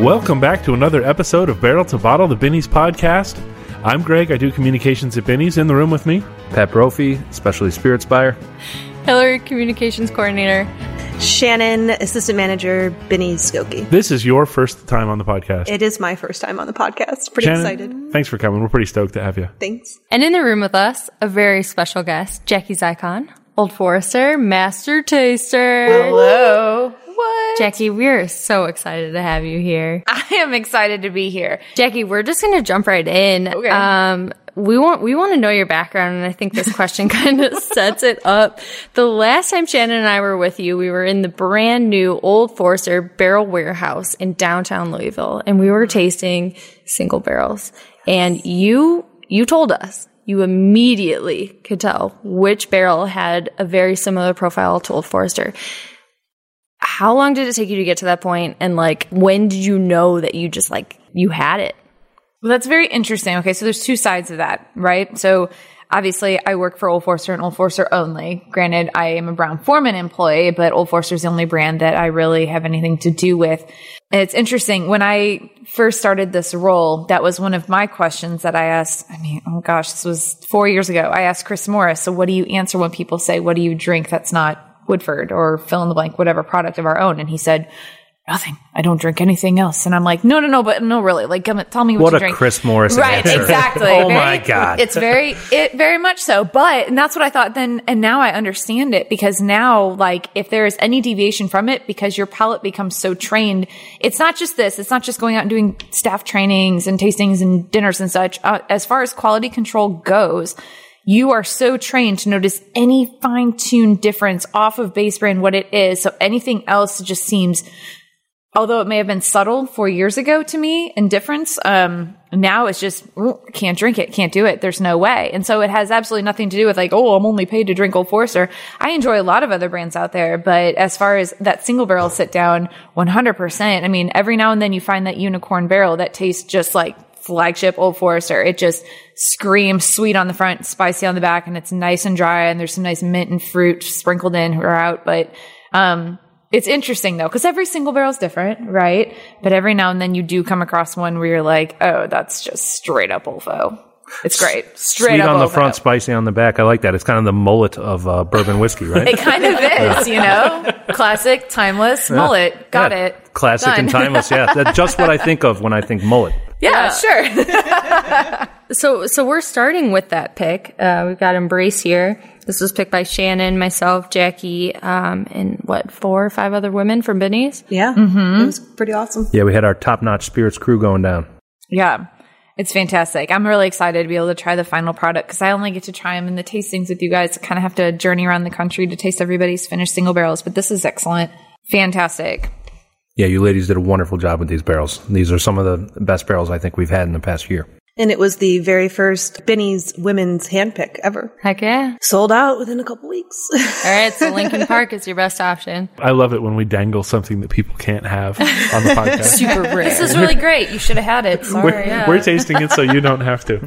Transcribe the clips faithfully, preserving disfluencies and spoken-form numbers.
Welcome back to another episode of Barrel to Bottle, the Binny's podcast. I'm Greg. I do communications at Binny's. In the room with me, Pat Brophy, specialty spirits buyer. Hillary, communications coordinator. Shannon, assistant manager, Binny's Skokie. This is your first time on the podcast. It is my first time on the podcast. Pretty Shannon, excited. Thanks for coming. We're pretty stoked to have you. Thanks. And in the room with us, a very special guest, Jackie Zycon, Old Forester, Master Taster. Hello. What? Jackie, we're so excited to have you here. I am excited to be here. Jackie, we're just going to jump right in. Okay. Um, we want we want to know your background, and I think this question kind of sets it up. The last time Shannon and I were with you, we were in the brand new Old Forester Barrel Warehouse in downtown Louisville, and we were tasting single barrels. And you you told us you immediately could tell which barrel had a very similar profile to Old Forester. How long did it take you to get to that point? And like, when did you know that you just like, you had it? Well, that's very interesting. Okay, so there's two sides of that, right? So obviously I work for Old Forester and Old Forester only. Granted, I am a Brown-Forman employee, but Old Forester is the only brand that I really have anything to do with. And it's interesting. When I first started this role, that was one of my questions that I asked. I mean, oh gosh, this was four years ago. I asked Chris Morris, so what do you answer when people say, what do you drink that's not Woodford or fill in the blank, whatever product of our own? And he said, nothing. I don't drink anything else. And I'm like, no, no, no, but no, really. Like, come, tell me what, what you a drink. Chris Morris Right, answer. exactly. Oh very, my God. It's very, it very much so. But, and that's what I thought then, and now I understand it, because now, like, if there is any deviation from it, because your palate becomes so trained, it's not just this. It's not just going out and doing staff trainings and tastings and dinners and such. Uh, as far as quality control goes, you are so trained to notice any fine-tuned difference off of base brand, what it is. So anything else just seems, although it may have been subtle four years ago to me in difference, um, now it's just, oh, can't drink it, can't do it. There's no way. And so it has absolutely nothing to do with like, oh, I'm only paid to drink Old Forester. I enjoy a lot of other brands out there, but as far as that single barrel sit down, one hundred percent. I mean, every now and then you find that unicorn barrel that tastes just like flagship Old Forester. It just screams sweet on the front, spicy on the back, and it's nice and dry, and there's some nice mint and fruit sprinkled in or out. But um it's interesting though, because every single barrel is different, right? But every now and then you do come across one where you're like, oh, that's just straight up O F O. It's great. Straight Sweet up on the O F O. front, spicy on the back. I like that. It's kind of the mullet of uh, bourbon whiskey, right? It kind of is, you know? Classic, timeless, mullet. Got Yeah. it. Classic Done. and timeless, yeah. That's just what I think of when I think mullet. Yeah, sure. So, so we're starting with that pick. Uh, we've got Embrace here. This was picked by Shannon, myself, Jackie, um, and what, four or five other women from Binny's? Yeah. Mm-hmm. It was pretty awesome. Yeah, we had our top-notch spirits crew going down. Yeah. It's fantastic. I'm really excited to be able to try the final product, because I only get to try them in the tastings with you guys. I kind of have to journey around the country to taste everybody's finished single barrels, but this is excellent. Fantastic. Yeah, you ladies did a wonderful job with these barrels. These are some of the best barrels I think we've had in the past year. And it was the very first Binny's women's handpick ever. Heck yeah. Sold out within a couple weeks. All right, so Lincoln Park is your best option. I love it when we dangle something that people can't have on the podcast. Super rare. This is really great. You should have had it. Sorry. We're, yeah. we're tasting it so you don't have to.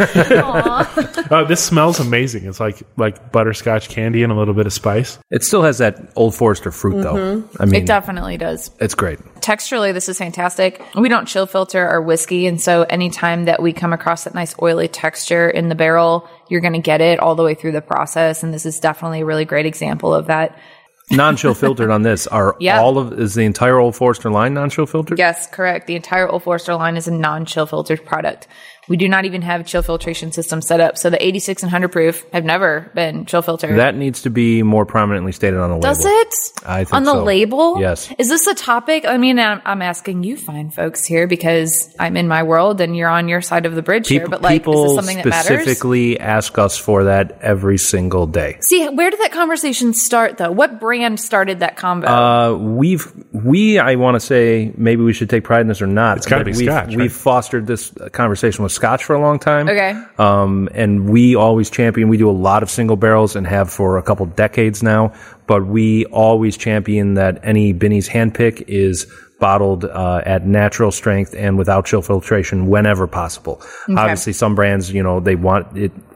Oh, this smells amazing. It's like like butterscotch candy and a little bit of spice. It still has that Old Forester fruit, though. I mean, It definitely does. it's great. Texturally, this is fantastic. We don't chill filter our whiskey, and so anytime that we come across that nice oily texture in the barrel, you're going to get it all the way through the process, and this is definitely a really great example of that. Non-chill filtered on this. Are Yeah. all of, is the entire Old Forester line non-chill filtered? Yes, correct. The entire Old Forester line is a non-chill filtered product. We do not even have chill filtration system set up. So the eighty-six and one hundred proof have never been chill filtered. That needs to be more prominently stated on the label. Does it? I think On the so. label? Yes. Is this a topic? I mean, I'm, I'm asking you fine folks here because I'm in my world and you're on your side of the bridge here. People, But like, is people this something that matters? specifically ask us for that every single day. See, where did that conversation start though? What brand started that convo? Uh, we've, we, I want to say, maybe we should take pride in this or not. It's gotta but be we've, Scotch, right? We've fostered this conversation with Scotch for a long time. Okay. Um, and we always champion, we do a lot of single barrels and have for a couple decades now, but we always champion that any Binny's handpick is bottled uh, at natural strength and without chill filtration whenever possible. Okay. Obviously, some brands, you know, they want it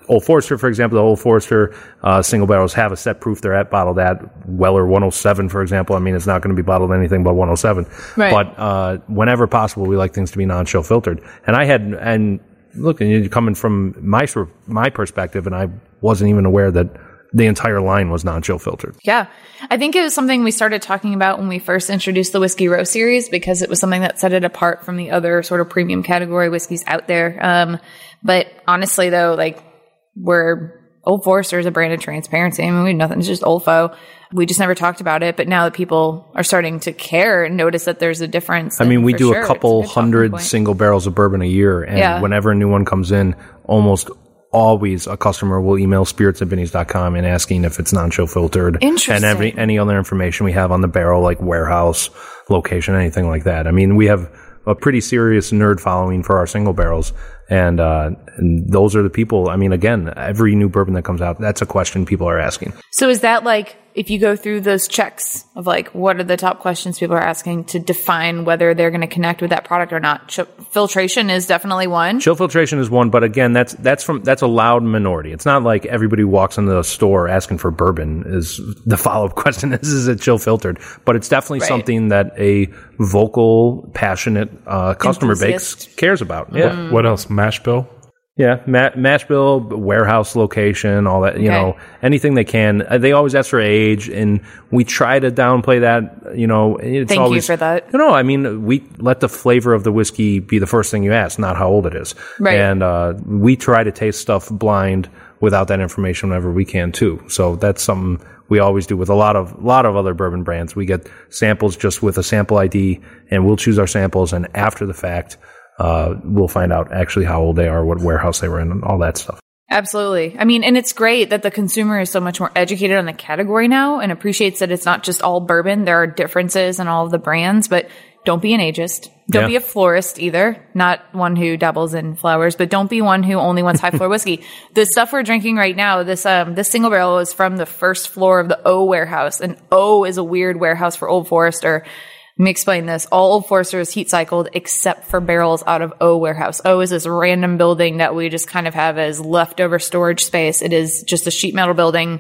Old Forester, for example, the Old Forester uh, single barrels have a set proof they're at bottled at. Weller one oh seven, for example. I mean, it's not going to be bottled anything but one oh seven. Right. But uh, whenever possible, we like things to be non-chill filtered. And I had, and look, and you're coming from my my perspective, and I wasn't even aware that the entire line was non-chill filtered. Yeah. I think it was something we started talking about when we first introduced the Whiskey Row series, because it was something that set it apart from the other sort of premium category whiskeys out there. Um, but honestly, though, like, we're Old Forester is a brand of transparency. I mean, we have nothing. It's just Olfo. We just never talked about it. But now that people are starting to care and notice that there's a difference. I mean, we do sure, a couple a hundred single barrels of bourbon a year. And yeah. whenever a new one comes in, almost always a customer will email spirits at binnies dot com and asking if it's non-chill filtered. Interesting. And every, any other information we have on the barrel, like warehouse, location, anything like that. I mean, we have a pretty serious nerd following for our single barrels. And, uh, and those are the people. I mean, again, every new bourbon that comes out, that's a question people are asking. So is that like, if you go through those checks of like, what are the top questions people are asking to define whether they're going to connect with that product or not? Ch- filtration is definitely one. Chill filtration is one, but again, that's that's from that's a loud minority. It's not like everybody who walks into the store asking for bourbon is the follow up question. Is is it chill filtered? But it's definitely Right. something that a vocal, passionate uh, customer base Enthusiast. cares about. Yeah, What, what else? Mash bill? yeah. Ma- mash bill, warehouse location, all that. You Okay. know, anything they can. Uh, They always ask for age, and we try to downplay that. You know, it's Thank you always, for that. You know, I mean, we let the flavor of the whiskey be the first thing you ask, not how old it is. Right. And uh, we try to taste stuff blind without that information whenever we can too. So that's something we always do with a lot of lot of other bourbon brands. We get samples just with a sample I D, and we'll choose our samples, and after the fact, uh, we'll find out actually how old they are, what warehouse they were in, and all that stuff. Absolutely. I mean, and it's great that the consumer is so much more educated on the category now and appreciates that it's not just all bourbon. There are differences in all of the brands, but don't be an ageist. Don't Yeah. be a florist either. Not one who dabbles in flowers, but don't be one who only wants high floor whiskey. The stuff we're drinking right now, this, um, this single barrel is from the first floor of the O warehouse, and O is a weird warehouse for Old Forester. Let me explain this. All Old Forester is heat cycled except for barrels out of O warehouse. O is this random building that we just kind of have as leftover storage space. It is just a sheet metal building.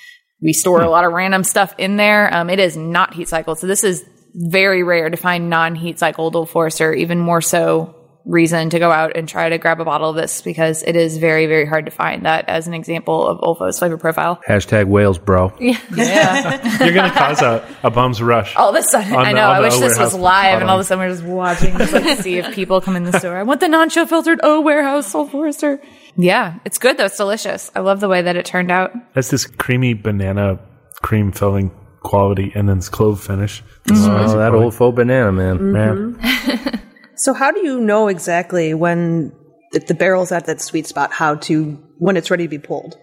We store a lot of random stuff in there. Um, it is not heat cycled. So this is very rare to find non-heat cycled Old Forester, even more so reason to go out and try to grab a bottle of this, because it is very, very hard to find that as an example of Olfo's flavor profile. Hashtag Wales, bro. Yeah. You're going to cause a, a bum's rush. All of a sudden, On I the- know, on I the wish O this was warehouse live, and bottom. all of a sudden we're just watching just like to see if people come in the store. I want the non-chill filtered O warehouse Old Forester. Yeah, it's good though. It's delicious. I love the way that it turned out. That's this creamy banana cream filling quality, and then it's clove finish. The Mm-hmm. spicy Oh, that quality. old faux banana, man. Man. So how do you know exactly when if the barrel's at that sweet spot, how to, when it's ready to be pulled?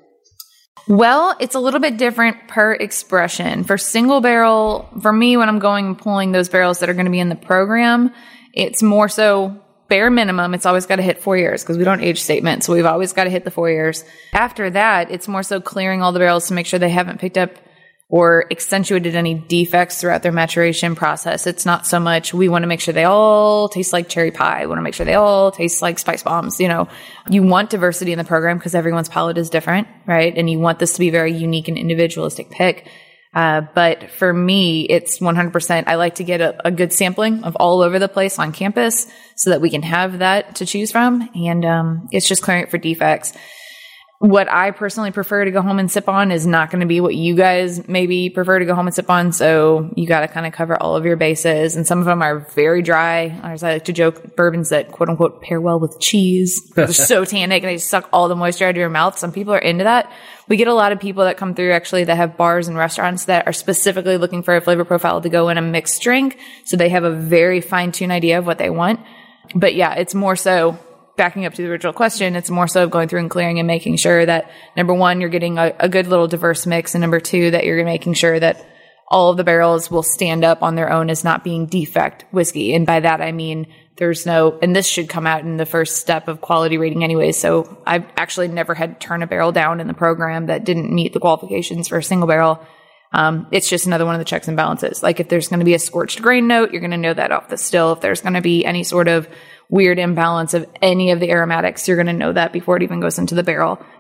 Well, it's a little bit different per expression. For single barrel, for me, when I'm going and pulling those barrels that are going to be in the program, it's more so bare minimum. It's always got to hit four years because we don't age statement. So we've always got to hit the four years. After that, it's more so clearing all the barrels to make sure they haven't picked up or accentuated any defects throughout their maturation process. It's not so much, we want to make sure they all taste like cherry pie. We want to make sure they all taste like spice bombs. You know, you want diversity in the program because everyone's palate is different, right? And you want this to be a very unique and individualistic pick. Uh, but for me, it's one hundred percent. I like to get a, a good sampling of all over the place on campus so that we can have that to choose from. And um, it's just clearing it for defects. What I personally prefer to go home and sip on is not going to be what you guys maybe prefer to go home and sip on. So you got to kind of cover all of your bases. And some of them are very dry. Or as I like to joke, bourbons that quote unquote pair well with cheese. They're so tannic and they suck all the moisture out of your mouth. Some people are into that. We get a lot of people that come through actually that have bars and restaurants that are specifically looking for a flavor profile to go in a mixed drink. So they have a very fine tuned idea of what they want. But yeah, it's more so, backing up to the original question, it's more so going through and clearing and making sure that, number one, you're getting a, a good little diverse mix, and number two, that you're making sure that all of the barrels will stand up on their own as not being defect whiskey. And by that, I mean there's no, and this should come out in the first step of quality rating anyway. So I've actually never had to turn a barrel down in the program that didn't meet the qualifications for a single barrel. Um, it's just another one of the checks and balances. Like if there's going to be a scorched grain note, you're going to know that off the still. If there's going to be any sort of weird imbalance of any of the aromatics, you're going to know that before it even goes into the barrel.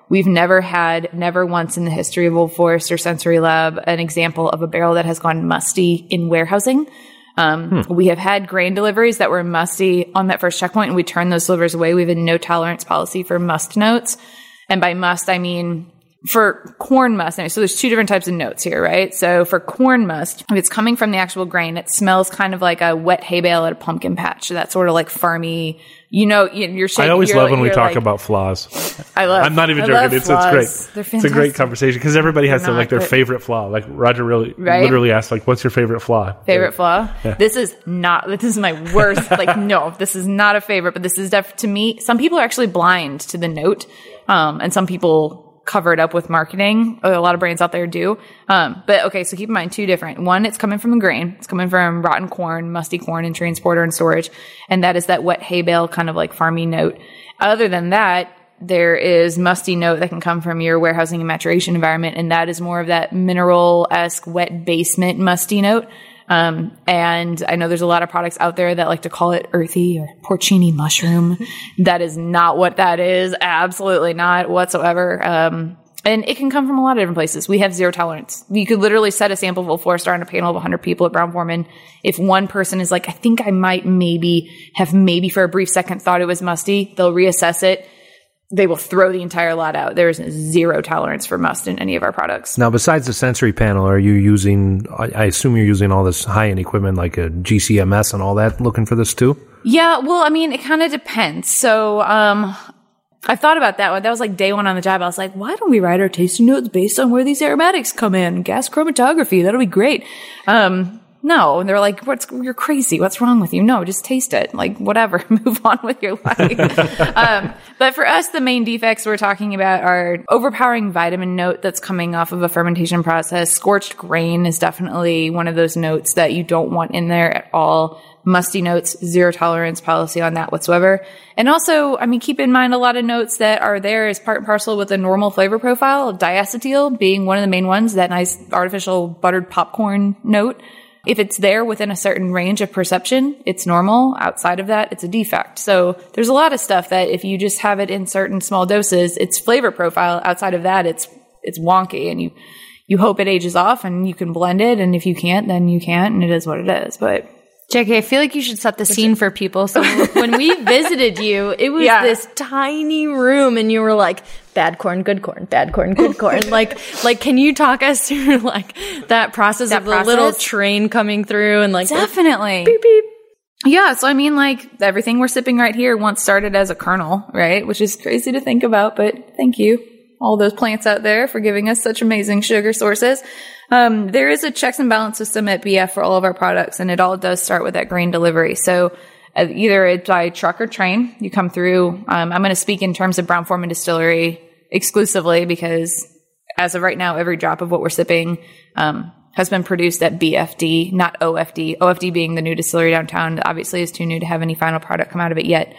We've never had, never once in the history of Old Forester Sensory Lab, an example of a barrel that has gone musty in warehousing. Um, hmm. We have had grain deliveries that were musty on that first checkpoint, and we turned those deliveries away. We have a no tolerance policy for must notes. And by must, I mean for corn must. So there's two different types of notes here, right? So for corn must, if it's coming from the actual grain, it smells kind of like a wet hay bale at a pumpkin patch. So that sort of like farmy, you know, you're shaking. I always you're love like, when we talk like, about flaws. I love I'm not even I joking. love It's, flaws. it's great. They're It's fantastic. a great conversation because everybody has They're to like not, their but- favorite flaw. Like Roger really Right? literally asked, like, what's your favorite flaw? Favorite flaw? Yeah. This is not, this is my worst. Like, no, this is not a favorite, but this is def- to me, some people are actually blind to the note. Um, and some people cover it up with marketing. A lot of brands out there do. Um, but okay, so keep in mind two different. One, it's coming from a grain. It's coming from rotten corn, musty corn in transporter and storage. And that is that wet hay bale kind of like farmy note. Other than that, there is musty note that can come from your warehousing and maturation environment. And that is more of that mineral-esque wet basement musty note. Um, and I know there's a lot of products out there that like to call it earthy or porcini mushroom. That is not what that is. Absolutely not whatsoever. Um, and it can come from a lot of different places. We have zero tolerance. You could literally set a sample of Old Forester on a panel of one hundred people at Brown-Forman. If one person is like, I think I might maybe have maybe for a brief second thought it was musty, they'll reassess it. They will throw the entire lot out. There is zero tolerance for must in any of our products. Now, besides the sensory panel, are you using, I I assume you're using all this high-end equipment like a G C M S and all that looking for this too? Yeah, well, I mean, it kind of depends. So, um, I thought about that one. That was like day one on the job. I was like, why don't we write our tasting notes based on where these aromatics come in? Gas chromatography. That'll be great. Um, No, and they're like, "What's you're crazy? What's wrong with you?" No, just taste it. Like whatever, move on with your life. um, but for us, the main defects we're talking about are overpowering vitamin note that's coming off of a fermentation process. Scorched grain is definitely one of those notes that you don't want in there at all. Musty notes, zero tolerance policy on that whatsoever. And also, I mean, keep in mind a lot of notes that are there is part and parcel with a normal flavor profile. Diacetyl being one of the main ones, that nice artificial buttered popcorn note. If it's there within a certain range of perception, it's normal. Outside of that, it's a defect. So there's a lot of stuff that if you just have it in certain small doses, it's flavor profile. Outside of that, it's it's wonky, and you you hope it ages off and you can blend it. And if you can't, then you can't, and it is what it is. But J K, I feel like you should set the scene for people. So when we visited you, it was Yeah. this tiny room, and you were like, bad corn, good corn, bad corn, good corn. like, like, can you talk us through like that process That of the little process? train coming through and like definitely. beep beep? Yeah, so I mean, like, everything we're sipping right here once started as a kernel, right? Which is crazy to think about, but thank you, all those plants out there, for giving us such amazing sugar sources. Um, there is a checks and balance system at B F for all of our products, and it all does start with that grain delivery. So uh, either it's by truck or train. You come through. Um, I'm going to speak in terms of Brown-Forman Distillery exclusively because as of right now, every drop of what we're sipping um, has been produced at B F D, not O F D. O F D being the new distillery downtown, that obviously is too new to have any final product come out of it yet.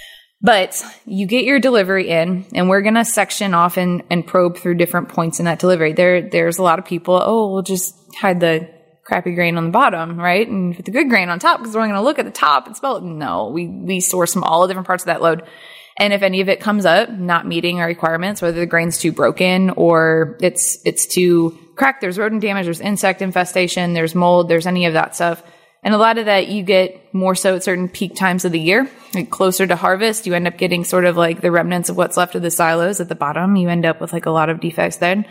But you get your delivery in, and we're going to section off and, and probe through different points in that delivery. There, there's a lot of people, oh, we'll just hide the crappy grain on the bottom, right? And put the good grain on top because we're going to look at the top and smell it. No, we, we source from all the different parts of that load. And if any of it comes up not meeting our requirements, whether the grain's too broken or it's it's too cracked, there's rodent damage, there's insect infestation, there's mold, there's any of that stuff. And a lot of that you get more so at certain peak times of the year. Like closer to harvest, you end up getting sort of like the remnants of what's left of the silos at the bottom. You end up with like a lot of defects then.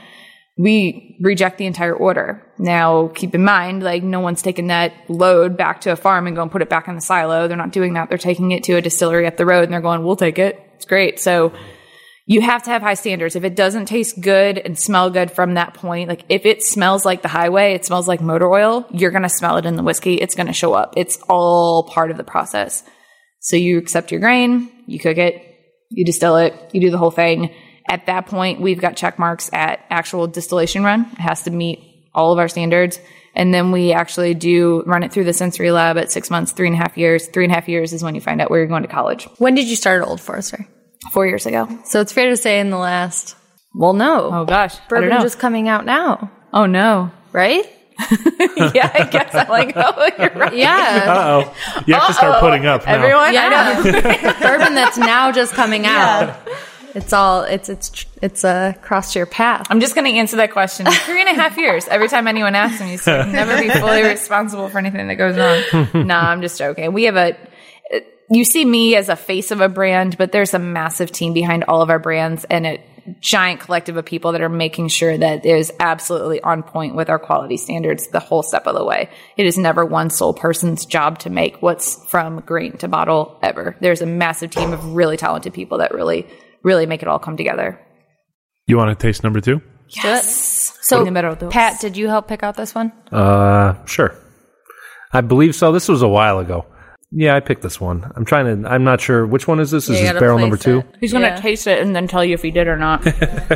We reject the entire order. Now, keep in mind, like no one's taking that load back to a farm and go and put it back in the silo. They're not doing that. They're taking it to a distillery up the road and they're going, we'll take it. It's great. So you have to have high standards. If it doesn't taste good and smell good from that point, like if it smells like the highway, it smells like motor oil, you're going to smell it in the whiskey. It's going to show up. It's all part of the process. So you accept your grain, you cook it, you distill it, you do the whole thing. At that point, we've got check marks at actual distillation run. It has to meet all of our standards. And then we actually do run it through the sensory lab at six months, three and a half years. Three and a half years is when you find out where you're going to college. When did you start at Old Forester? Four years ago. So it's fair to say in the last, well, no. Oh, gosh. Bourbon I don't know. just coming out now, Oh, no. right? Yeah, I guess I'm like, oh, you're right. Yeah. Uh-oh. You have to start putting up now. Everyone? Yeah. I know. Bourbon that's now just coming out. It's all it's it's it's uh, crossed your path. I'm just going to answer that question in three and a half years. Every time anyone asks me, so I can never be fully responsible for anything that goes wrong. No, I'm just joking. We have a, you see me as a face of a brand, but there's a massive team behind all of our brands and a giant collective of people that are making sure that it is absolutely on point with our quality standards the whole step of the way. It is never one sole person's job to make what's from grain to bottle ever. There's a massive team of really talented people that really, really make it all come together. You want to taste number two? Yes. So, Número dos. Pat, did you help pick out this one? Uh, sure. I believe so. This was a while ago. Yeah, I picked this one. I'm trying to, I'm not sure. Which one is this? Yeah, is you this gotta barrel place number two? it. He's going to Yeah. taste it and then tell you if he did or not.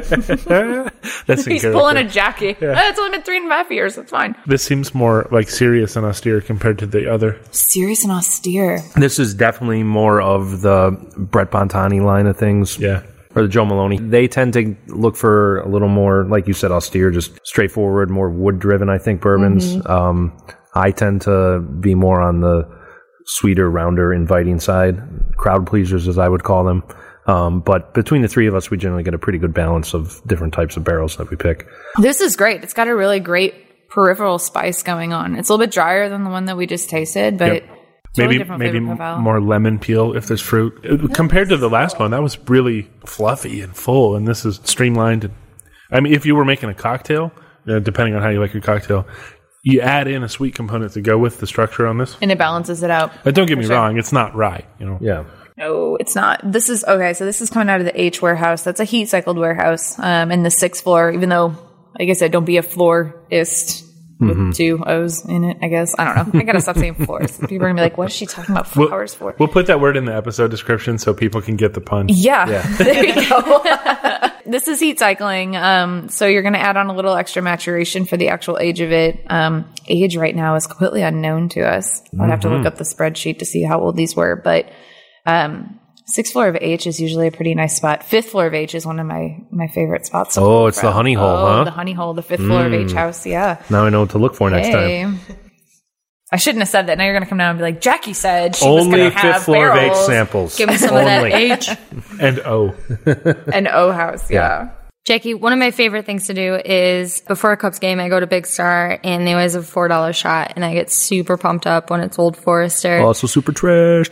That's He's incredible. pulling a Jackie. Eh, it's only been three and a half years. That's fine. This seems more like serious and austere compared to the other. Serious and austere. This is definitely more of the Brett Bontani line of things. Yeah. Or the Joe Maloney. They tend to look for a little more, like you said, austere, just straightforward, more wood-driven, I think, bourbons. Mm-hmm. Um, I tend to be more on the sweeter, rounder, inviting side. Crowd pleasers, as I would call them. Um, but between the three of us, we generally get a pretty good balance of different types of barrels that we pick. This is great. It's got a really great peripheral spice going on. It's a little bit drier than the one that we just tasted, but Yep. totally Maybe different maybe flavor profile. more lemon peel if there's fruit. Uh, Compared to the last one, that was really fluffy and full, and this is streamlined. And, I mean, if you were making a cocktail, uh, depending on how you like your cocktail, you add in a sweet component to go with the structure on this. And it balances it out. But don't get For me sure. wrong, it's not rye. You know. Yeah. No, it's not. This is, okay, so this is coming out of the H warehouse. That's a heat cycled warehouse. Um, and the sixth floor, even though, like I said, don't be a floorist with Mm-hmm. two O's in it, I guess. I don't know. I gotta stop saying floors. People are gonna be like, what is she talking about We'll, flowers for? we'll put that word in the episode description so people can get the pun. Yeah, there you go. This is heat cycling. Um, so you're going to add on a little extra maturation for the actual age of it. Um, age right now is completely unknown to us. I'd have to look up the spreadsheet to see how old these were, but um, sixth floor of H is usually a pretty nice spot. Fifth floor of H is one of my my favorite spots. to Oh, pull it's the from. honey hole, oh, huh? the honey hole, the fifth floor of H house. Yeah. Now I know what to look for next Hey. time. I shouldn't have said that. Now you're going to come down and be like, Jackie said she was Only going to have fifth floor of H barrels. samples. Give me some of that Only. H. And oh, An O house. Yeah. Jackie, one of my favorite things to do is before a Cubs game, I go to Big Star and they always have a four dollar shot and I get super pumped up when it's Old Forester. Also super trash.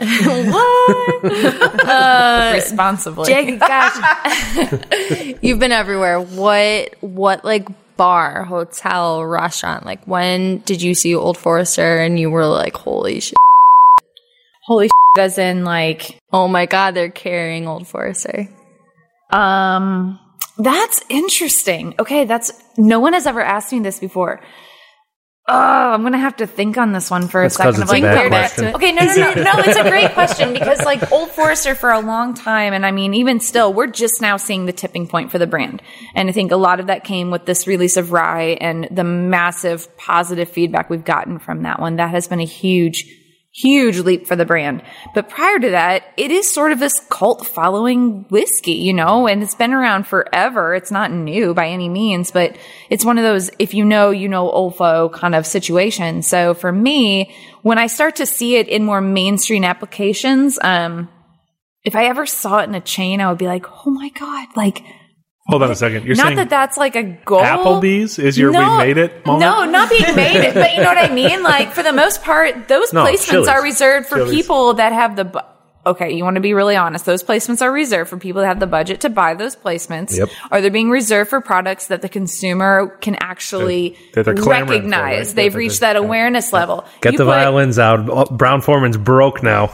Responsibly. Jackie, gosh, you've been everywhere. What, what like bar, hotel, restaurant, like when did you see Old Forester and you were like, holy shit. Holy shit, as in like, Oh my God, they're carrying Old Forester. um, that's interesting. Okay, that's, no one has ever asked me this before. Oh, I'm going to have to think on this one for That's a second. 'cause of it's a like, bad where back question. to it. Okay, no, no, no, no, it's a great question because like Old Forester for a long time, and I mean, even still, we're just now seeing the tipping point for the brand. And I think a lot of that came with this release of Rye and the massive positive feedback we've gotten from that one. That has been a huge, huge leap for the brand. But prior to that, it is sort of this cult following whiskey, you know, and it's been around forever. It's not new by any means, but it's one of those, if you know, you know, O F O kind of situation. So for me, when I start to see it in more mainstream applications, um, if I ever saw it in a chain, I would be like, oh my God, like, hold on a second. You're not saying that that's like a goal. Applebee's is your No, we made it moment? No, not being made it, but you know what I mean? Like, for the most part, those No, placements Chili's. are reserved for Chili's. people that have the, bu- okay, you want to be really honest. Those placements are reserved for people that have the budget to buy those placements. Yep. Or they're being reserved for products that the consumer can actually That they're clamoring for, recognize. right? They've That- reached that- that awareness level. Get You the put- violins out. Oh, Brown Foreman's broke now.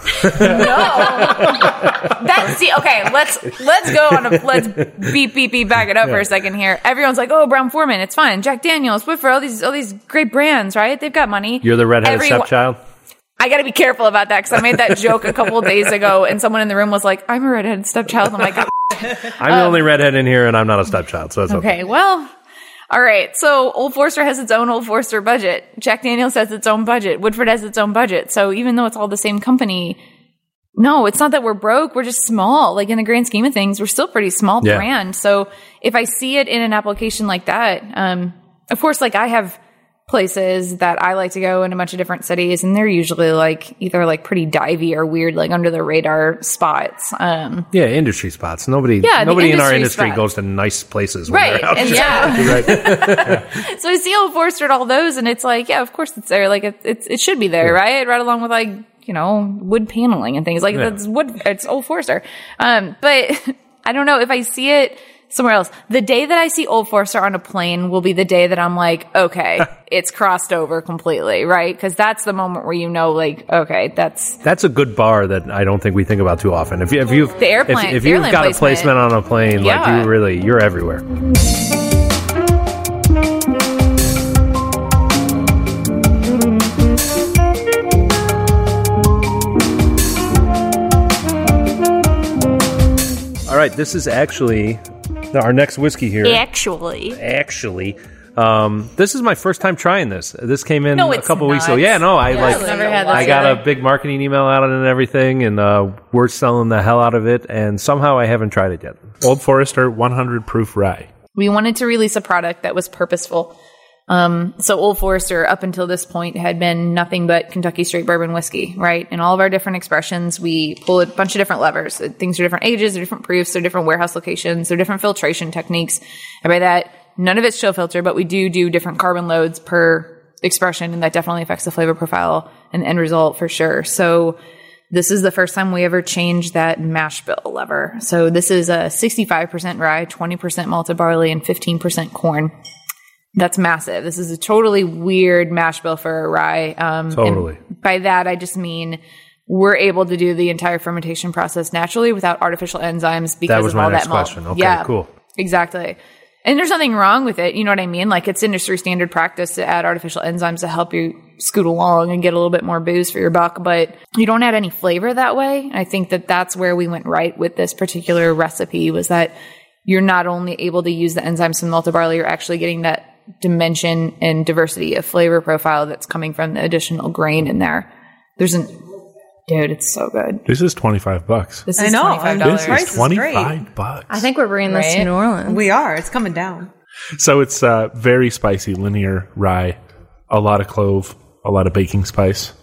That, see, okay, let's let's go on a let's beep beep beep back it up for a second here. Everyone's like, oh, Brown Foreman, it's fine. Jack Daniels, Woodford, all these all these great brands, right? They've got money. You're the redheaded Everyone- stepchild? I got to be careful about that because I made that joke a couple of days ago, and someone in the room was like, "I'm a redheaded stepchild." I'm like, I'm the only redhead in here, and I'm not a stepchild, so it's okay. okay, well. All right, so Old Forester has its own Old Forester budget. Jack Daniels has its own budget. Woodford has its own budget. So even though it's all the same company, no, it's not that we're broke. We're just small. Like in the grand scheme of things, we're still pretty small Yeah. brand. So if I see it in an application like that, um, of course, like I have places that I like to go in a bunch of different cities, and they're usually like either like pretty divey or weird, like under the radar spots. Um, Yeah, industry spots. Nobody, Yeah, the nobody in our industry industry spot. goes to nice places. When Right, they're out and shopping, yeah. right? Yeah. So I see Old Forester at all those, and it's like, yeah, of course it's there. Like it, it's it should be there, right? Right along with like you know wood paneling and things like Yeah. that's wood. It's Old Forester. Um, but I don't know if I see it somewhere else. The day that I see Old Forester on a plane will be the day that I'm like, okay, it's crossed over completely, right? Because that's the moment where you know, like, okay, that's That's a good bar that I don't think we think about too often. If you if you've The airplane- if, if the you've airline got placement. a placement on a plane, like Yeah. you really you're everywhere. All right, this is actually our next whiskey here. actually. Actually, um, this is my first time trying this. This came in No, a it's couple weeks ago. not. Yeah, no, I like. I've never had this I got either. a big marketing email out on it and everything, and uh, we're selling the hell out of it. And somehow I haven't tried it yet. Old Forester one hundred proof rye. We wanted to release a product that was purposeful. Um, so Old Forester, up until this point, had been nothing but Kentucky straight bourbon whiskey, right? In all of our different expressions, we pull a bunch of different levers. Things are different ages, they're different proofs, they're different warehouse locations, they're different filtration techniques. And by that, none of it's chill filter, but we do do different carbon loads per expression, and that definitely affects the flavor profile and the end result for sure. So this is the first time we ever changed that mash bill lever. So this is a sixty-five percent rye, twenty percent malted barley, and fifteen percent corn. That's massive. This is a totally weird mash bill for a rye. Um, Totally. and by that, I just mean we're able to do the entire fermentation process naturally without artificial enzymes because That was of my all next that malt. question. Okay, yeah, cool. Exactly. And there's nothing wrong with it. You know what I mean? Like it's industry standard practice to add artificial enzymes to help you scoot along and get a little bit more booze for your buck, but you don't add any flavor that way. I think that that's where we went right with this particular recipe was that you're not only able to use the enzymes from malted barley, you're actually getting that dimension and diversity of flavor profile that's coming from the additional grain in there. There's an, dude, it's so good. This is twenty-five bucks. This I is know. twenty-five This dollars. Price is is twenty-five bucks. I think we're bringing this to Right? New Orleans. We are. It's coming down. So it's uh, very spicy, linear rye, a lot of clove, a lot of baking spice.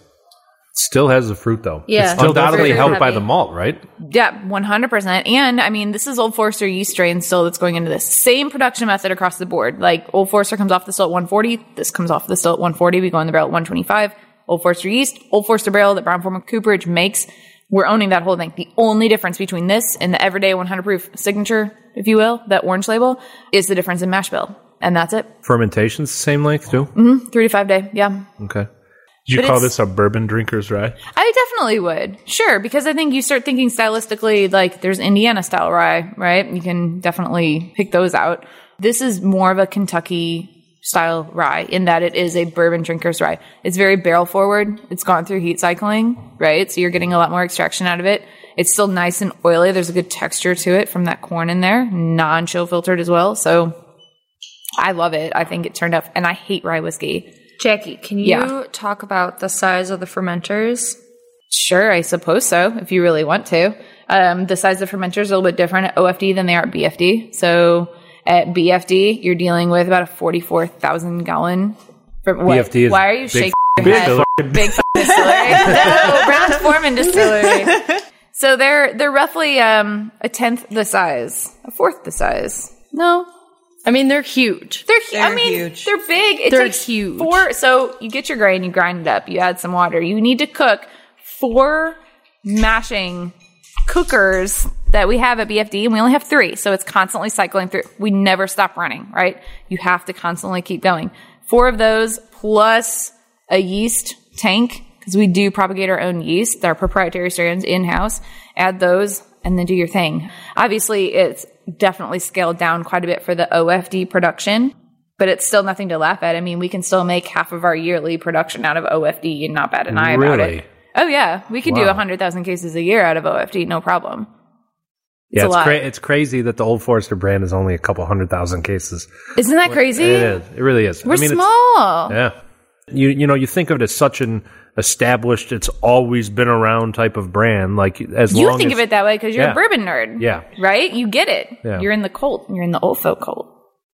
Still has the fruit though. Yeah. It's undoubtedly Very helped by heavy. the malt, right? Yeah, one hundred percent. And I mean, this is Old Forester yeast strain still that's going into this. Same production method across the board. Like Old Forester comes off the still at one forty. This comes off the still at one forty. We go in the barrel at one twenty-five. Old Forester yeast, Old Forester barrel that Brown-Forman Cooperage makes. We're owning that whole thing. The only difference between this and the everyday one hundred proof signature, if you will, that orange label, is the difference in mash bill. And that's it. Fermentation's the same length too. Three to five day. Yeah. Okay. Do you But call it's- this a bourbon drinker's rye? I definitely would. Sure, because I think you start thinking stylistically, like there's Indiana style rye, right? You can definitely pick those out. This is more of a Kentucky style rye in that it is a bourbon drinker's rye. It's very barrel forward. It's gone through heat cycling, right? So you're getting a lot more extraction out of it. It's still nice and oily. There's a good texture to it from that corn in there, non-chill filtered as well. So I love it. I think it turned up, and I hate rye whiskey. Jackie, can you Yeah. talk about the size of the fermenters? Sure, I suppose so, if you really want to. Um, the size of the fermenters is a little bit different at O F D than they are at B F D. So at B F D, you're dealing with about a forty-four thousand gallon. For, what? B F D is Why are you big shaking f- your big head? f- Big f- distillery. No, Brown-Forman distillery. So they're they're roughly um, a tenth the size, a fourth the size. No, I mean, they're huge. they're, hu- I They're mean, huge. they're big. It They're takes huge. four. So you get your grain, you grind it up, you add some water. You need to cook four mashing cookers that we have at B F D, and we only have three. So it's constantly cycling through. We never stop running, right? You have to constantly keep going. Four of those plus a yeast tank, because we do propagate our own yeast, our proprietary strains in-house. Add those and then do your thing. Obviously, it's definitely scaled down quite a bit for the O F D production, but it's still nothing to laugh at. I mean, we can still make half of our yearly production out of O F D and not bat an eye about Really? it. Oh, yeah. We could do Wow. one hundred thousand cases a year out of O F D, no problem. Yeah, a it's, lot. cra- it's crazy that the Old Forester brand is only a couple hundred thousand cases. Isn't that crazy? It is. It really is. We're I mean, it's- small. Yeah. You you know, you think of it as such an established, it's always been around type of brand. Like as You long think as, of it that way because you're Yeah. a bourbon nerd. Yeah. Right? You get it. Yeah. You're in the cult. You're in the old folk cult.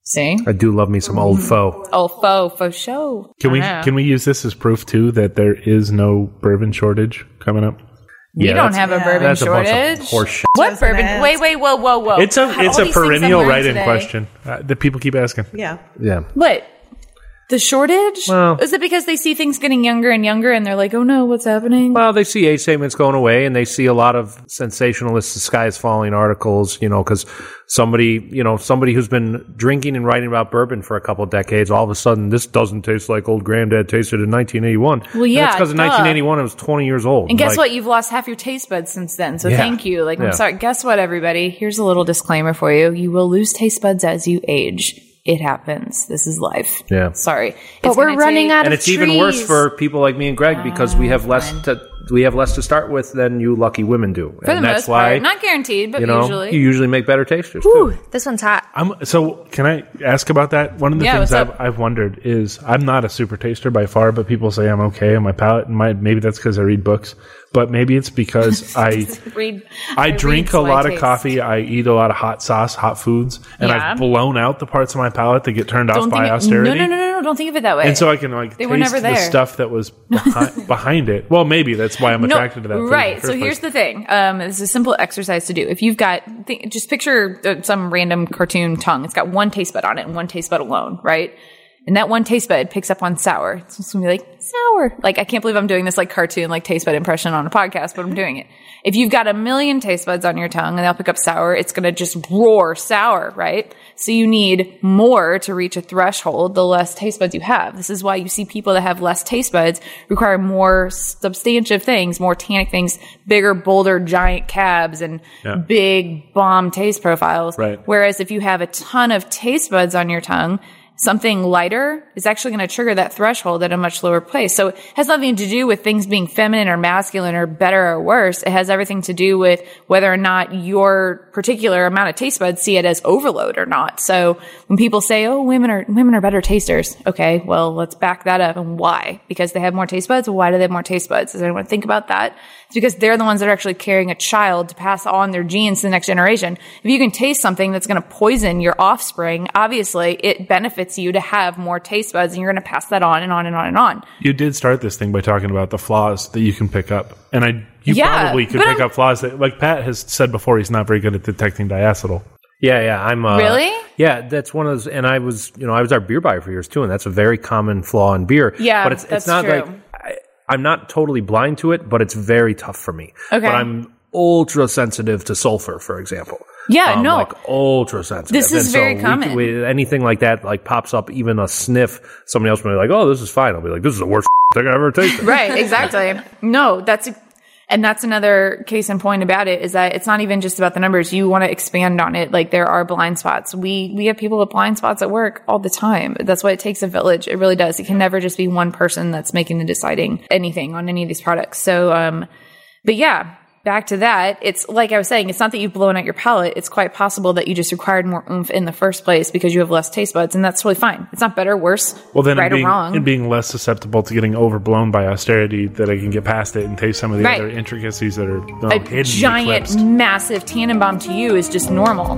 See? I do love me some old foe. Oh, faux, faux show. Can we I know. can we use this as proof too that there is no bourbon shortage coming up? We Yeah, don't that's- have a yeah. bourbon That's a bunch shortage. of horse shit. What was gonna bourbon? ask. Wait, wait, whoa, whoa, whoa. It's a All it's these a things I'm perennial learning write-in today. question uh, that people keep asking. Yeah. Yeah. What? The shortage? Well- Is it because they see things getting younger and younger and they're like, oh no, what's happening? Well, they see age statements going away, and they see a lot of sensationalist, the sky is falling articles, you know, because somebody, you know, somebody who's been drinking and writing about bourbon for a couple decades, all of a sudden, this doesn't taste like old granddad tasted in nineteen eighty-one. Well, And yeah, it's because in duh. nineteen eighty-one, it was twenty years old. And guess Like, what? You've lost half your taste buds since then. So Yeah. thank you. Like, Yeah. I'm sorry. Guess what, everybody? Here's a little disclaimer for you. You will lose taste buds as you age. It happens. This is life. Yeah. Sorry. But It's we're gonna running take- out And of it's even worse trees. for people like me and Greg because we have less to we have less to start with than you lucky women do. For and the that's most why part. Not guaranteed, but you know usually. you usually make better tasters Whew, too. this one's hot. I'm, so can I ask about that? One of the Yeah, things what's I've, up? I've wondered is I'm not a super taster by far, but people say I'm okay on my palate, and my, maybe that's because I read books, but maybe it's because I Read, I drink read a lot my of taste. coffee. I eat a lot of hot sauce, hot foods, and Yeah. I've blown out the parts of my palate that get turned off Don't by think it- austerity. No, no, no, no, no. Don't think of it that way. And so I can like They taste were never the there. stuff that was behind, behind it. Well, maybe that's why I'm attracted to that. food in the Right. first So here's place. the thing. Um, it's a simple exercise to do. If you've got, th- just picture uh, some random cartoon tongue. It's got one taste bud on it and one taste bud alone, right? And that one taste bud picks up on sour. It's just gonna be like, sour. Like, I can't believe I'm doing this like cartoon, like taste bud impression on a podcast, but I'm doing it. If you've got a million taste buds on your tongue and they'll pick up sour, it's going to just roar sour, right? So you need more to reach a threshold the less taste buds you have. This is why you see people that have less taste buds require more substantive things, more tannic things, bigger, bolder, giant cabs and Yeah. big bomb taste profiles. Right. Whereas if you have a ton of taste buds on your tongue, something lighter is actually going to trigger that threshold at a much lower place. So it has nothing to do with things being feminine or masculine or better or worse. It has everything to do with whether or not your particular amount of taste buds see it as overload or not. So when people say, oh, women are, women are better tasters. Okay. Well, let's back that up. And why? Because they have more taste buds. Why do they have more taste buds? Does anyone think about that? It's because they're the ones that are actually carrying a child to pass on their genes to the next generation. If you can taste something that's going to poison your offspring, obviously it benefits you to have more taste buds and you're going to pass that on and on and on and on. You did start this thing by talking about the flaws that you can pick up, and I you Yeah, probably could but pick I'm- up flaws that, like Pat has said before, he's not very good at detecting diacetyl. Yeah, yeah, I'm uh, Really? Yeah, that's one of those. And I was, you know, I was our beer buyer for years too, and that's a very common flaw in beer. Yeah, but it's that's it's not true. like I, I'm not totally blind to it, but it's very tough for me. Okay. But I'm ultra sensitive to sulfur, for example. Yeah, Um, no. like ultra sensitive. This is And very we- common. we- anything like that, like pops up, even a sniff. Somebody else may be like, "Oh, this is fine." I'll be like, "This is the worst thing I've ever tasted." Right, exactly. No, that's, and that's another case in point about it is that it's not even just about the numbers. You want to expand on it. Like there are blind spots. We, we have people with blind spots at work all the time. That's why it takes a village. It really does. It can never just be one person that's making the deciding anything on any of these products. So, um, but yeah, back to that. It's like I was saying, it's not that you've blown out your palate. It's quite possible that you just required more oomph in the first place because you have less taste buds, and that's totally fine. It's not better, worse, Well, then right in being, or wrong. in being less susceptible to getting overblown by austerity, that I can get past it and taste some of the Right. other intricacies that are oh, A hidden, giant, eclipsed. massive Tannenbaum to you is just normal.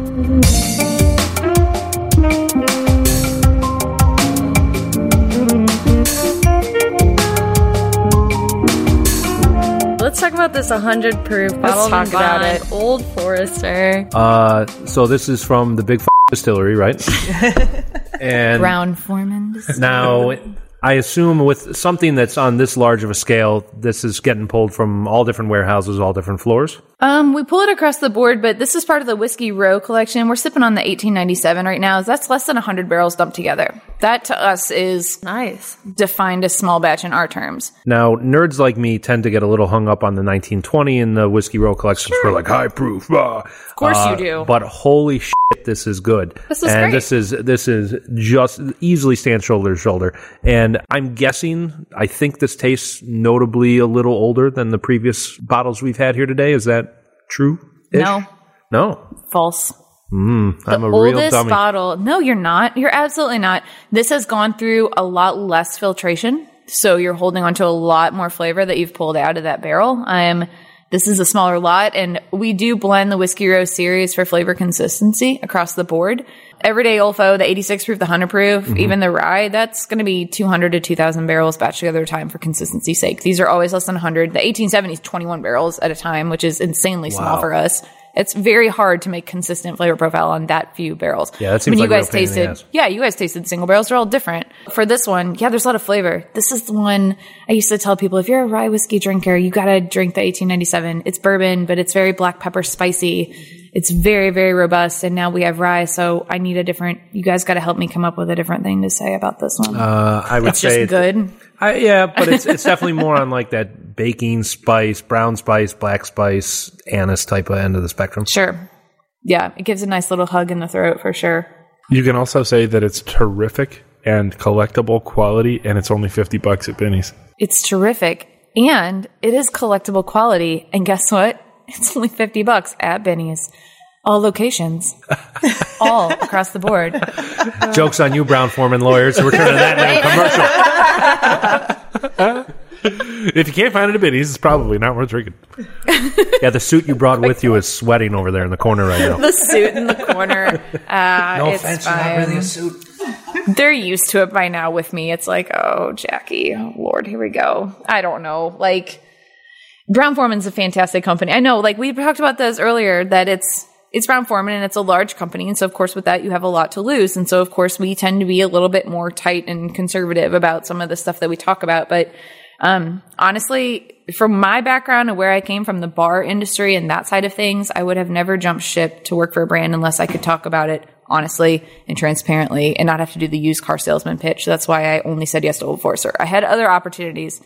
Let's talk about this one hundred proof bottled talk and about bond it. Old Forester. Uh, so this is from the Big F- Distillery, right? And Brown Foreman. now, I assume with something that's on this large of a scale, this is getting pulled from all different warehouses, all different floors. Um, we pull it across the board, but this is part of the Whiskey Row collection. We're sipping on the eighteen ninety-seven right now. That's less than one hundred barrels dumped together. That to us is Nice. defined as small batch in our terms. Now, nerds like me tend to get a little hung up on the nineteen twenty in the Whiskey Row collections for like high proof. Of course you do. But holy shit, this is good. This is and great. this is this is just easily stands shoulder to shoulder. And I'm guessing, I think this tastes notably a little older than the previous bottles we've had here today. Is that true? No, No. false. I'm a real Oldest dummy. bottle. No, you're not. You're absolutely not. This has gone through a lot less filtration. So you're holding on to a lot more flavor that you've pulled out of that barrel. I'm this is a smaller lot, and we do blend the Whiskey Row series for flavor consistency across the board. Everyday Olfo, the eighty-six proof, the one hundred proof, mm-hmm. even the rye, that's going to be two hundred to two thousand barrels batched together at a time for consistency's sake. These are always less than one hundred. The eighteen seventy is twenty-one barrels at a time, which is insanely wow. small for us. It's very hard to make consistent flavor profile on that few barrels. Yeah, that seems when like you guys a real pain in the tasted, ass. yeah, you guys tasted single barrels. They're all different. For this one, yeah, there's a lot of flavor. This is the one I used to tell people, if you're a rye whiskey drinker, you got to drink the eighteen ninety-seven. It's bourbon, but it's very black pepper spicy. It's very, very robust. And now we have rye, so I need a different, you guys got to help me come up with a different thing to say about this one. Uh, I would it's say just good. I, yeah, but it's it's definitely more on like that baking spice, brown spice, black spice, anise type of end of the spectrum. Sure. Yeah, it gives a nice little hug in the throat for sure. You can also say that it's terrific and collectible quality, and it's only fifty bucks at Benny's. It's terrific, and it is collectible quality. And guess what? It's only fifty bucks at Benny's. All locations. All across the board. Joke's on you, Brown Foreman lawyers. We're turning that into a commercial. If you can't find it at Benny's, it's probably not worth drinking. Yeah, the suit you brought with you is sweating over there in the corner right now. The suit in the corner. Uh, no it's offense, fine. you're not really a suit. They're used to it by now with me. It's like, oh, Jackie, oh, Lord, here we go. I don't know. Like, Brown Foreman's a fantastic company. I know, like, we talked about this earlier, that it's it's Brown Foreman and it's a large company. And so, of course, with that, you have a lot to lose. And so, of course, we tend to be a little bit more tight and conservative about some of the stuff that we talk about. But um, honestly, from my background and where I came from, the bar industry and that side of things, I would have never jumped ship to work for a brand unless I could talk about it honestly and transparently and not have to do the used car salesman pitch. That's why I only said yes to Old Forester. I had other opportunities.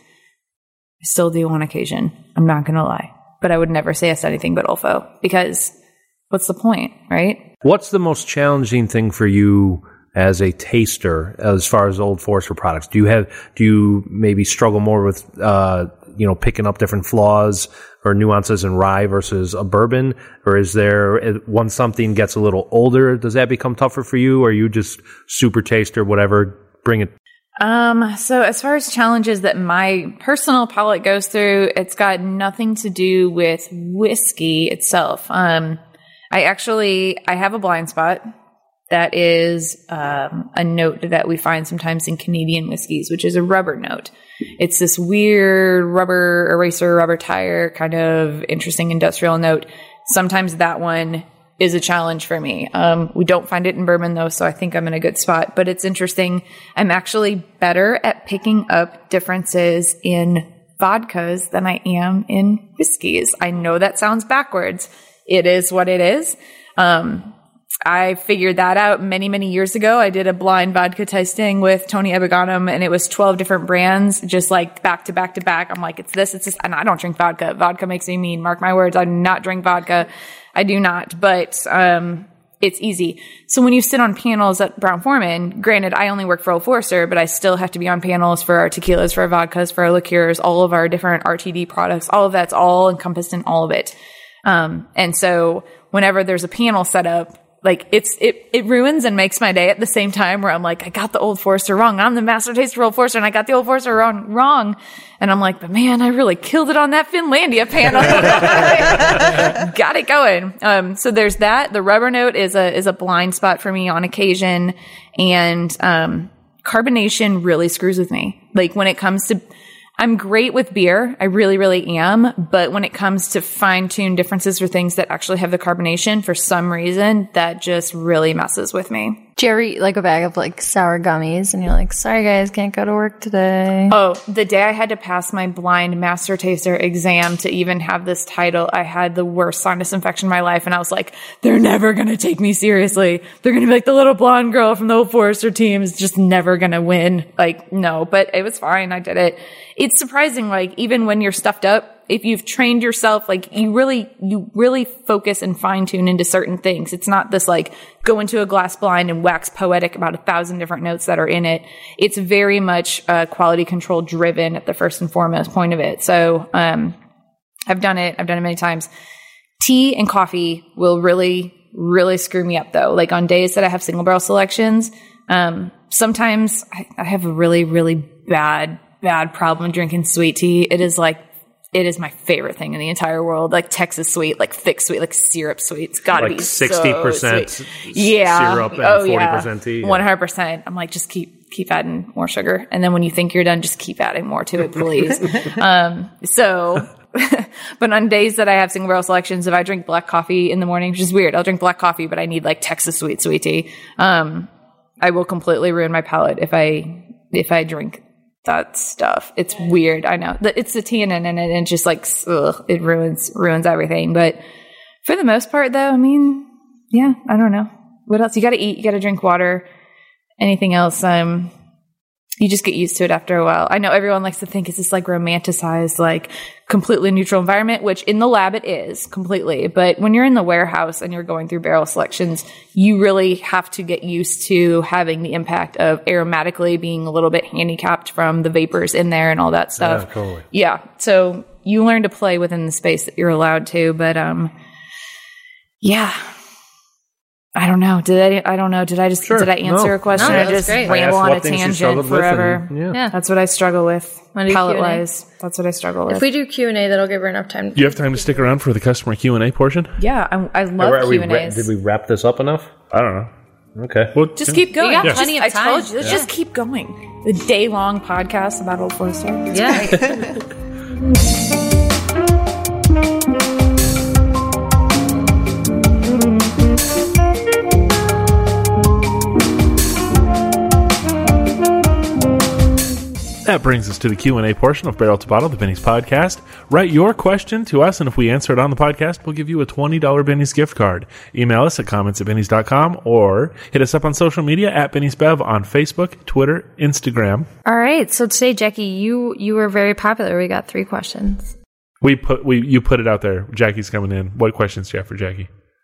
I still do on occasion. I'm not going to lie. But I would never say yes to anything but Olfo, because what's the point, right? What's the most challenging thing for you as a taster as far as Old Forester products? Do you have, do you maybe struggle more with, uh, you know, picking up different flaws or nuances in rye versus a bourbon? Or is there, once something gets a little older, does that become tougher for you? Or are you just super taster, whatever, bring it? Um, so as far as challenges that my personal palate goes through, it's got nothing to do with whiskey itself. Um, I actually, I have a blind spot. That is um, a note that we find sometimes in Canadian whiskeys, which is a rubber note. It's this weird rubber eraser, rubber tire kind of interesting industrial note. Sometimes that one is a challenge for me. Um, we don't find it in bourbon though, so I think I'm in a good spot. But it's interesting. I'm actually better at picking up differences in vodkas than I am in whiskeys. I know that sounds backwards. It is what it is. Um, I figured that out many, many years ago. I did a blind vodka tasting with Tony Ebiganum, and it was twelve different brands, just like back to back to back. I'm like, it's this, it's this. And I don't drink vodka. Vodka makes me mean. Mark my words. I do not drink vodka. I do not. But um it's easy. So when you sit on panels at Brown Foreman, granted, I only work for Old Forester, but I still have to be on panels for our tequilas, for our vodkas, for our liqueurs, all of our different R T D products. All of that's all encompassed in all of it. Um and so whenever there's a panel set up, like it's, it, it ruins and makes my day at the same time, where I'm like, I got the Old Forester wrong. I'm the master taster Old Forester and I got the Old Forester wrong, wrong. And I'm like, but man, I really killed it on that Finlandia panel. Got it going. Um, so there's that. The rubber note is a, is a blind spot for me on occasion. And, um, carbonation really screws with me. Like when it comes to, I'm great with beer. I really, really am. But when it comes to fine-tuned differences for things that actually have the carbonation, for some reason, that just really messes with me. Do you ever eat like a bag of like sour gummies and you're like, sorry guys, can't go to work today? Oh, the day I had to pass my blind master taster exam to even have this title, I had the worst sinus infection in my life. And I was like, they're never going to take me seriously. They're going to be like the little blonde girl from the Old Forester team is just never going to win. Like, no, but it was fine. I did it. It's surprising, like, even when you're stuffed up, if you've trained yourself, like, you really, you really focus and fine tune into certain things. It's not this, like, go into a glass blind and wax poetic about a thousand different notes that are in it. It's very much uh, quality control driven at the first and foremost point of it. So, um, I've done it. I've done it many times. Tea and coffee will really, really screw me up though. Like on days that I have single barrel selections, um, sometimes I, I have a really, really bad, bad problem drinking sweet tea. It is like it is my favorite thing in the entire world. Like Texas sweet, like thick sweet, like syrup sweet. It's gotta Like be sixty percent so sweet. Yeah. syrup and oh, forty yeah. percent tea. Yeah. one hundred percent. I'm like, just keep, keep adding more sugar. And then when you think you're done, just keep adding more to it, please. um, so, but on days that I have single barrel selections, if I drink black coffee in the morning, which is weird, I'll drink black coffee, but I need like Texas sweet, sweet tea. Um, I will completely ruin my palate if I, if I drink that stuff. It's weird. I know that it's the tannin in it and just like, ugh, it ruins, ruins everything. But for the most part though, I mean, yeah, I don't know what else. You got to eat, you got to drink water, anything else. Um, you just get used to it after a while. I know everyone likes to think it's this like romanticized, like completely neutral environment, which in the lab it is completely. But when you're in the warehouse and you're going through barrel selections, you really have to get used to having the impact of aromatically being a little bit handicapped from the vapors in there and all that stuff. Yeah, totally. Yeah. So you learn to play within the space that you're allowed to. But um, yeah. I don't know. Did I? I don't know. Did I just? Sure. Did I answer No. a question No, or that was just great. I ramble asked on what a things you tangent struggled with forever? and- yeah. Yeah. That's what I struggle with. Wanna do Palate Q and A? wise, that's what I struggle with. If we do Q and A, that'll give her enough time. Do you have time to stick around for the customer Q and A portion? yeah, I, I love Are we Q and ra- A's. did we wrap this up enough? I don't know. Okay. Well, Just keep going. got Just- plenty of I time. told you. Let's Yeah. just keep going. The day long podcast about Old Forester. It's Yeah. great. That brings us to the Q and A portion of Barrel to Bottle, the Benny's podcast. Write your question to us, and if we answer it on the podcast, we'll give you a twenty dollars Benny's gift card. Email us at comments at benny's dot com or hit us up on social media at Benny's Bev on Facebook, Twitter, Instagram. All right. So today, Jackie, you you were very popular. We got three questions. We put we you put it out there. Jackie's coming in. What questions do you have for Jackie?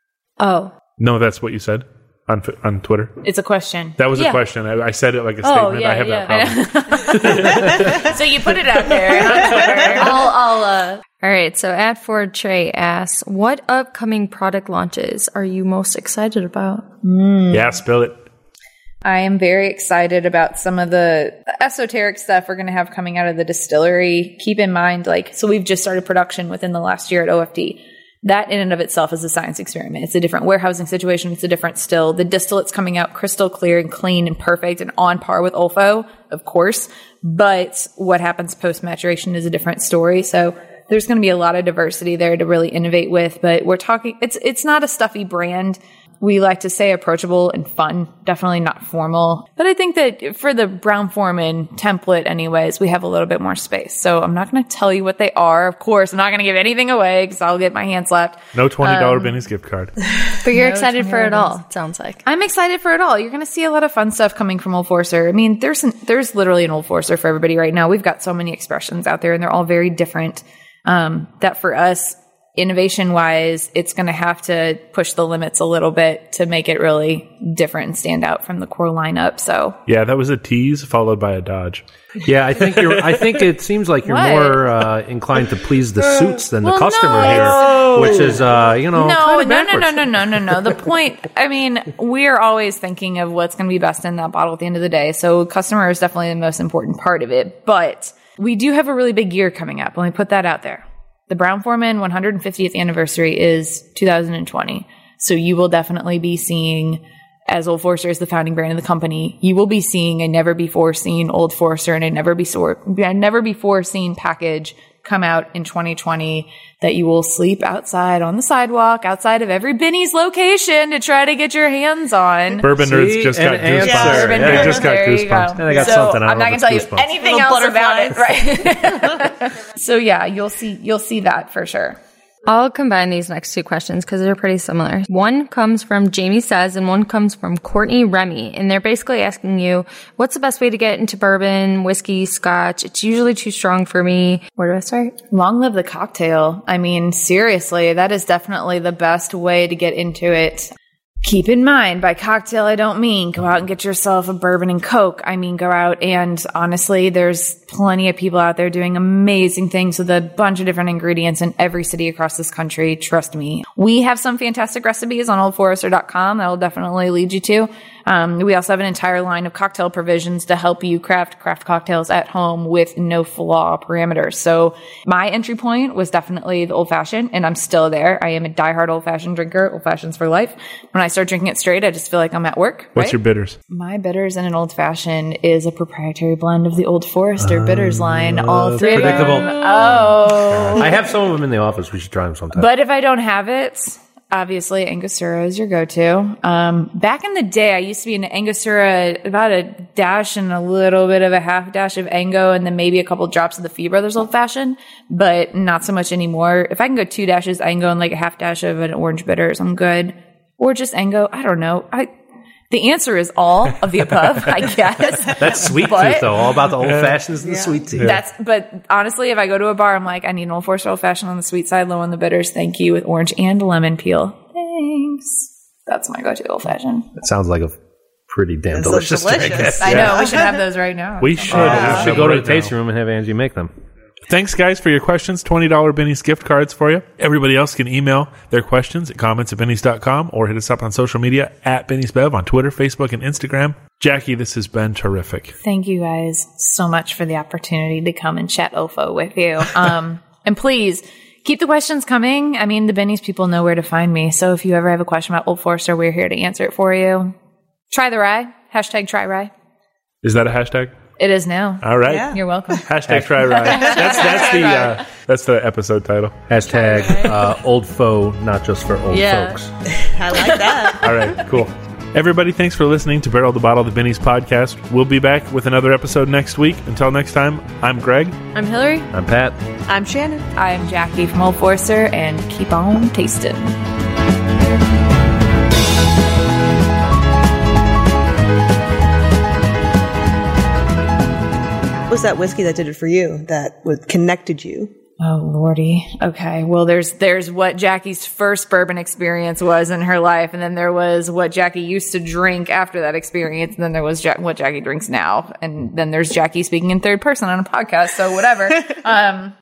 Oh. No, that's what you said on f- on Twitter. It's a question. That was a Yeah. question. I, I said it like a Oh, statement. yeah, I have yeah. that problem. So you put it out there on Twitter. I'll, I'll, uh... All right. So at Ford Trey asks, what upcoming product launches are you most excited about? Yeah, spill it. I am very excited about some of the esoteric stuff we're going to have coming out of the distillery. Keep in mind, like, so we've just started production within the last year at O F D. That in and of itself is a science experiment. It's a different warehousing situation. It's a different still. The distillate's coming out crystal clear and clean and perfect and on par with Olfo, of course. But what happens post maturation is a different story. So there's going to be a lot of diversity there to really innovate with. But we're talking, it's, it's not a stuffy brand. We like to say approachable and fun, definitely not formal. But I think that for the Brown-Forman template anyways, we have a little bit more space. So I'm not going to tell you what they are. Of course, I'm not going to give anything away because I'll get my hand slapped. No twenty dollars Um, Benny's gift card. But you're No, excited it's for it hilarious. all, it sounds like. I'm excited for it all. You're going to see a lot of fun stuff coming from Old Forester. I mean, there's an, there's literally an Old Forester for everybody right now. We've got so many expressions out there and they're all very different. Um, that for us, innovation wise, it's going to have to push the limits a little bit to make it really different and stand out from the core lineup. So Yeah, that was a tease followed by a dodge. Yeah, I think you're. I think it seems like you're What? more uh, inclined to please the suits than the Well, customer no. here, which is, uh, you know, no, kind of no, no, backwards. no, no, no, no, no. The point, I mean, we're always thinking of what's going to be best in that bottle at the end of the day. So customer is definitely the most important part of it. But we do have a really big year coming up. Let me put that out there. The Brown-Forman one hundred fiftieth anniversary is two thousand twenty. So you will definitely be seeing, as Old Forester is the founding brand of the company, you will be seeing a never before seen Old Forester and a never before, a never before seen package come out in twenty twenty that you will sleep outside on the sidewalk outside of every Benny's location to try to get your hands on. Bourbon See, nerds just an got answer. goosebumps. Bourbon Yeah, nerds, they just got there you goosebumps. go. And I got so something, I I'm don't not know going if to tell you it's goosebumps. anything Little else about it, right? So yeah, you'll see you'll see that for sure. I'll combine these next two questions because they're pretty similar. One comes from Jamie Says and one comes from Courtney Remy. And they're basically asking you, what's the best way to get into bourbon, whiskey, scotch? It's usually too strong for me. Where do I start? Long live the cocktail. I mean, seriously, that is definitely the best way to get into it. Keep in mind, by cocktail, I don't mean go out and get yourself a bourbon and Coke. I mean, go out and honestly, there's plenty of people out there doing amazing things with a bunch of different ingredients in every city across this country. Trust me. We have some fantastic recipes on old forester dot com that will definitely lead you to. Um, we also have an entire line of cocktail provisions to help you craft craft cocktails at home with no flaw parameters. So my entry point was definitely the old fashioned, and I'm still there. I am a diehard old fashioned drinker. Old fashions for life. When I start drinking it straight, I just feel like I'm at work. What's right? your bitters? My bitters in an old fashioned is a proprietary blend of the Old Forester bitters line. All three predictable. of them. Oh. I have some of them in the office. We should try them sometime. But if I don't have it, obviously Angostura is your go-to. Um, back in the day, I used to be into Angostura, about a dash and a little bit of a half dash of Ango, and then maybe a couple drops of the Fee Brothers Old Fashioned, but not so much anymore. If I can go two dashes Ango and like a half dash of an orange bitters, I'm good. Or just Ango. I don't know. I The answer is all of the above, I guess. That's sweet But- tooth, though. All about the old fashions and the sweet tooth. That's, but honestly, if I go to a bar, I'm like, I need an Old Forester Old Fashioned on the sweet side, low on the bitters. Thank you, with orange and lemon peel. Thanks. That's my go-to old fashioned. That sounds like a pretty damn It's so delicious drink. delicious. I know. We should have those right now. We should. We should go to the Right now. tasting room and have Angie make them. Thanks, guys, for your questions. twenty dollars Benny's gift cards for you. Everybody else can email their questions at comments at benny's dot com or hit us up on social media at Benny's Bev on Twitter, Facebook, and Instagram. Jackie, this has been terrific. Thank you guys so much for the opportunity to come and chat O F O with you. Um, and please keep the questions coming. I mean, the Benny's people know where to find me. So if you ever have a question about Old Forester, we're here to answer it for you. Try the rye. Hashtag try rye. Is that a hashtag? It is now. All right. Yeah. You're welcome. Hashtag try rye. That's that's the uh, that's the episode title. Hashtag uh, old foe, not just for old Yeah. folks. I like that. All right, cool. Everybody, thanks for listening to Barrel the Bottle, the Benny's podcast. We'll be back with another episode next week. Until next time, I'm Greg. I'm Hillary. I'm Pat. I'm Shannon. I'm Jackie from Old Forester, and keep on tasting. What was that whiskey that did it for you? That was, connected you? Oh lordy. Okay. Well, there's there's what Jackie's first bourbon experience was in her life, and then there was what Jackie used to drink after that experience, and then there was Jack, what Jackie drinks now, and then there's Jackie speaking in third person on a podcast. So whatever. um,